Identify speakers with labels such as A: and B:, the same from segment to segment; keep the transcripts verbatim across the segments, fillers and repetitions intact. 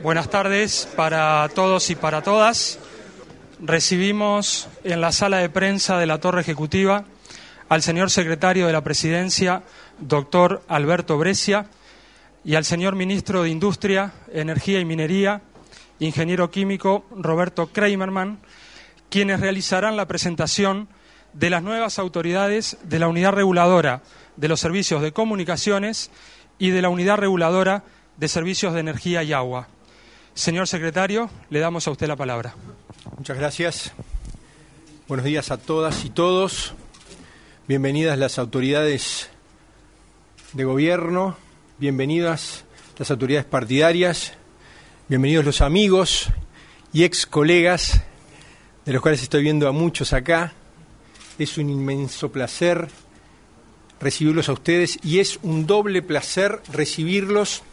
A: Buenas tardes para todos y para todas. Recibimos en la sala de prensa de la Torre Ejecutiva al señor secretario de la Presidencia, doctor Alberto Brescia, y al señor ministro de Industria, Energía y Minería, ingeniero químico Roberto Kramerman, quienes realizarán la presentación de las nuevas autoridades de la Unidad Reguladora de los Servicios de Comunicaciones y de la Unidad Reguladora de Servicios de Energía y Agua. Señor secretario, le damos a usted la palabra.
B: Muchas gracias. Buenos días a todas y todos. Bienvenidas las autoridades de gobierno, bienvenidas las autoridades partidarias, bienvenidos los amigos y ex colegas, de los cuales estoy viendo a muchos acá. Es un inmenso placer recibirlos a ustedes y es un doble placer recibirlos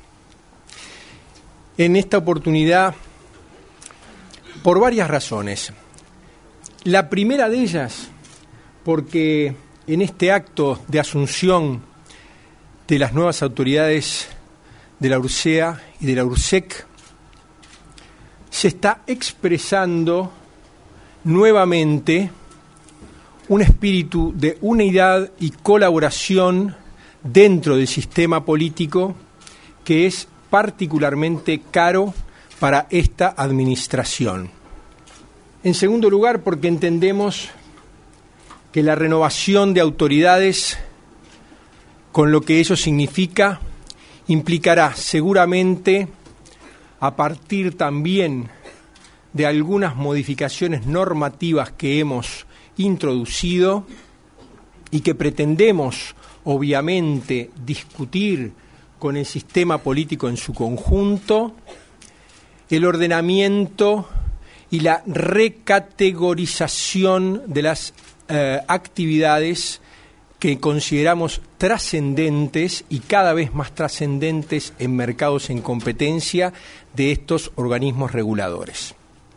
B: en esta oportunidad por varias razones. La primera de ellas, porque en este acto de asunción de las nuevas autoridades de la URSEA y de la URSEC, se está expresando nuevamente un espíritu de unidad y colaboración dentro del sistema político que es particularmente caro para esta administración. En segundo lugar, porque entendemos que la renovación de autoridades, con lo que eso significa, implicará seguramente, a partir también de algunas modificaciones normativas que hemos introducido y que pretendemos, obviamente, discutir con el sistema político en su conjunto, el ordenamiento y la recategorización de las eh, actividades que consideramos trascendentes y cada vez más trascendentes en mercados en competencia de estos organismos reguladores.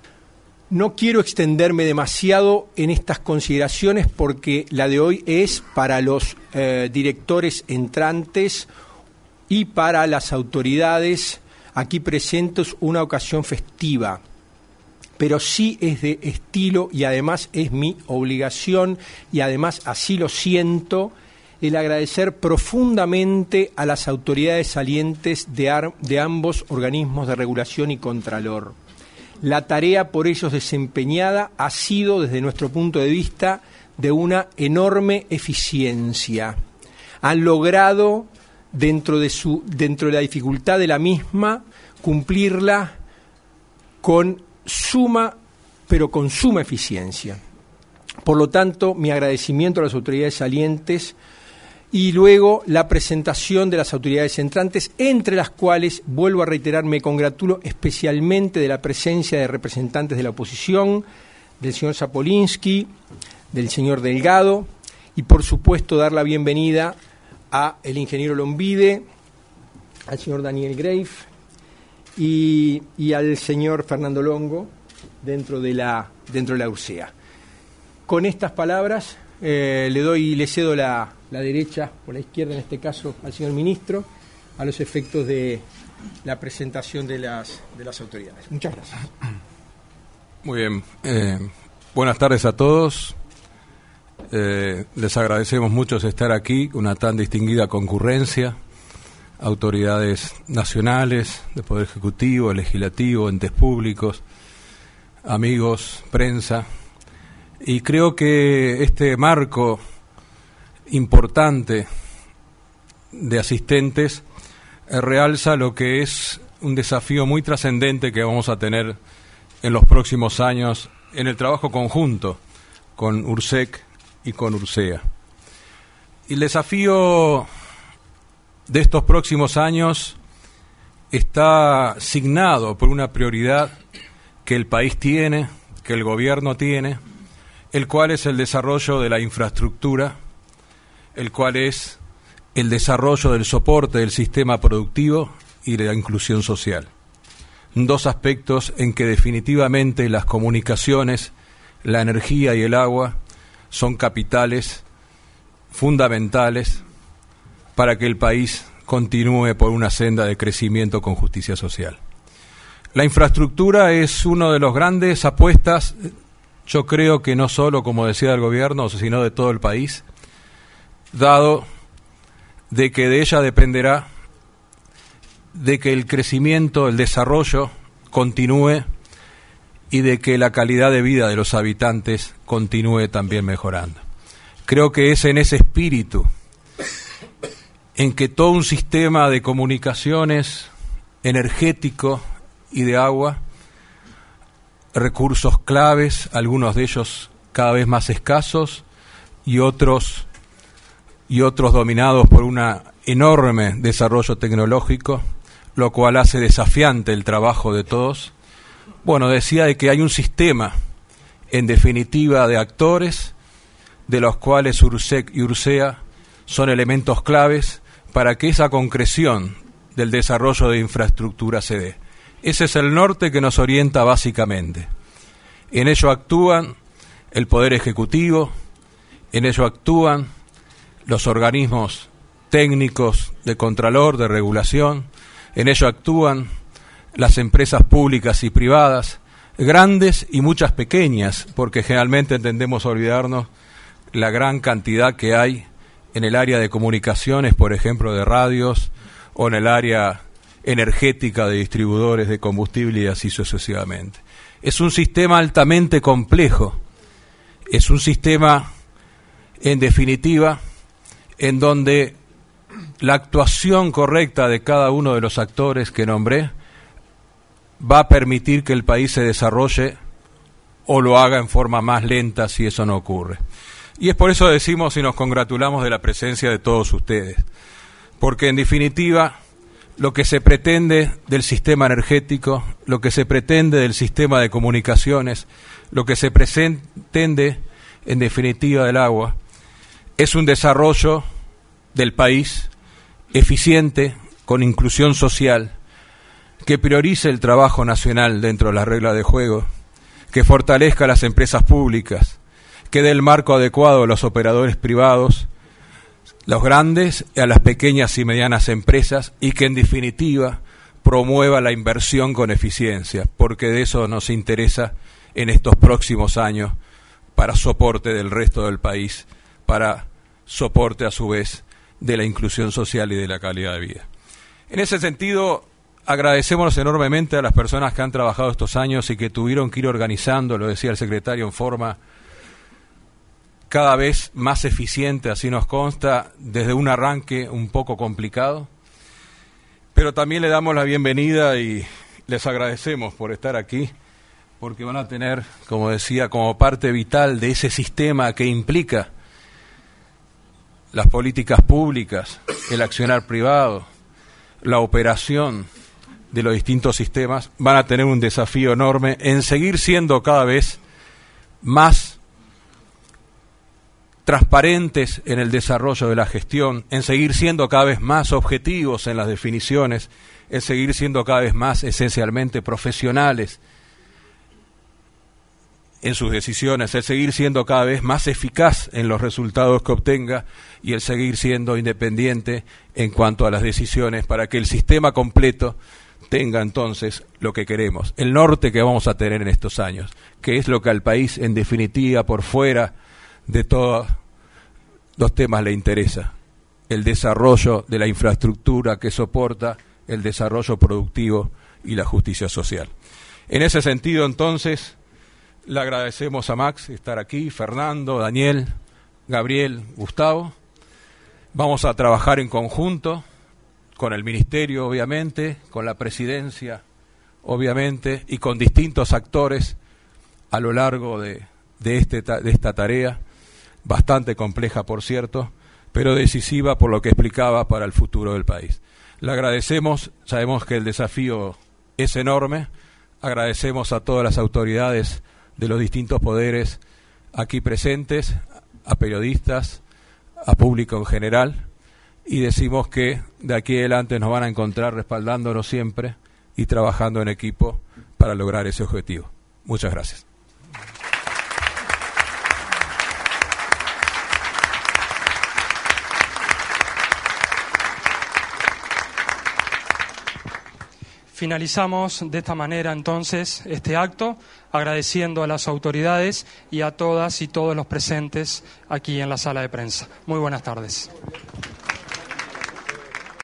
B: No quiero extenderme demasiado en estas consideraciones porque la de hoy es para los eh, directores entrantes y para las autoridades aquí presentes una ocasión festiva, pero sí es de estilo y además es mi obligación y además así lo siento, el agradecer profundamente a las autoridades salientes de, ar- de ambos organismos de regulación y contralor. La tarea por ellos desempeñada ha sido, desde nuestro punto de vista, de una enorme eficiencia. Han logrado, dentro de su, dentro de la dificultad de la misma, cumplirla con suma, pero con suma eficiencia. Por lo tanto, mi agradecimiento a las autoridades salientes y luego la presentación de las autoridades entrantes, entre las cuales, vuelvo a reiterar, me congratulo especialmente de la presencia de representantes de la oposición, del señor Zapolinsky, del señor Delgado, y por supuesto dar la bienvenida a el ingeniero Lombide, al señor Daniel Greif y, y al señor Fernando Longo dentro de la dentro de la URSEA. Con estas palabras eh, le doy le cedo la, la derecha por la izquierda, en este caso al señor ministro, a los efectos de la presentación de las de las autoridades. Muchas gracias.
C: Muy bien. Eh, buenas tardes a todos. Eh, les agradecemos mucho estar aquí, una tan distinguida concurrencia, autoridades nacionales, de Poder Ejecutivo, Legislativo, entes públicos, amigos, prensa, y creo que este marco importante de asistentes eh, realza lo que es un desafío muy trascendente que vamos a tener en los próximos años en el trabajo conjunto con URSEC y con URSEA. Y el desafío de estos próximos años está signado por una prioridad que el país tiene, que el gobierno tiene, el cual es el desarrollo de la infraestructura, el cual es el desarrollo del soporte del sistema productivo y de la inclusión social. Dos aspectos en que definitivamente las comunicaciones, la energía y el agua son capitales fundamentales para que el país continúe por una senda de crecimiento con justicia social. La infraestructura es una de las grandes apuestas, yo creo que no solo, como decía el gobierno, sino de todo el país, dado de que de ella dependerá de que el crecimiento, el desarrollo continúe y de que la calidad de vida de los habitantes continúe también mejorando. Creo que es en ese espíritu en que todo un sistema de comunicaciones energético y de agua, recursos claves, algunos de ellos cada vez más escasos y otros y otros dominados por un enorme desarrollo tecnológico, lo cual hace desafiante el trabajo de todos. Bueno, decía de que hay un sistema, en definitiva, de actores, de los cuales URSEC y URSEA son elementos claves para que esa concreción del desarrollo de infraestructura se dé. Ese es el norte que nos orienta básicamente. En ello actúan el Poder Ejecutivo, en ello actúan los organismos técnicos de contralor, de regulación, en ello actúan las empresas públicas y privadas, grandes y muchas pequeñas, porque generalmente tendemos a olvidarnos la gran cantidad que hay en el área de comunicaciones, por ejemplo, de radios, o en el área energética de distribuidores de combustible y así sucesivamente. Es un sistema altamente complejo, es un sistema, en definitiva, en donde la actuación correcta de cada uno de los actores que nombré va a permitir que el país se desarrolle o lo haga en forma más lenta si eso no ocurre. Y es por eso decimos y nos congratulamos de la presencia de todos ustedes, porque en definitiva lo que se pretende del sistema energético, lo que se pretende del sistema de comunicaciones, lo que se pretende en definitiva del agua, es un desarrollo del país eficiente, con inclusión social, que priorice el trabajo nacional dentro de las reglas de juego, que fortalezca las empresas públicas, que dé el marco adecuado a los operadores privados, los grandes y a las pequeñas y medianas empresas, y que en definitiva promueva la inversión con eficiencia, porque de eso nos interesa en estos próximos años para soporte del resto del país, para soporte a su vez de la inclusión social y de la calidad de vida. En ese sentido, agradecemos enormemente a las personas que han trabajado estos años y que tuvieron que ir organizando, lo decía el secretario, en forma cada vez más eficiente, así nos consta, desde un arranque un poco complicado, pero también le damos la bienvenida y les agradecemos por estar aquí, porque van a tener, como decía, como parte vital de ese sistema que implica las políticas públicas, el accionar privado, la operación de los distintos sistemas, van a tener un desafío enorme en seguir siendo cada vez más transparentes en el desarrollo de la gestión, en seguir siendo cada vez más objetivos en las definiciones, en seguir siendo cada vez más esencialmente profesionales en sus decisiones, el seguir siendo cada vez más eficaz en los resultados que obtenga y el seguir siendo independiente en cuanto a las decisiones para que el sistema completo tenga entonces lo que queremos, el norte que vamos a tener en estos años, que es lo que al país en definitiva por fuera de todos los temas le interesa, el desarrollo de la infraestructura que soporta el desarrollo productivo y la justicia social. En ese sentido, entonces, le agradecemos a Max estar aquí, Fernando, Daniel, Gabriel, Gustavo. Vamos a trabajar en conjunto con el Ministerio, obviamente, con la Presidencia, obviamente, y con distintos actores a lo largo de, de, este, de esta tarea, bastante compleja, por cierto, pero decisiva por lo que explicaba para el futuro del país. Le agradecemos, sabemos que el desafío es enorme, agradecemos a todas las autoridades de los distintos poderes aquí presentes, a periodistas, a público en general, y decimos que de aquí adelante nos van a encontrar respaldándonos siempre y trabajando en equipo para lograr ese objetivo. Muchas gracias.
A: Finalizamos de esta manera entonces este acto, agradeciendo a las autoridades y a todas y todos los presentes aquí en la sala de prensa. Muy buenas tardes.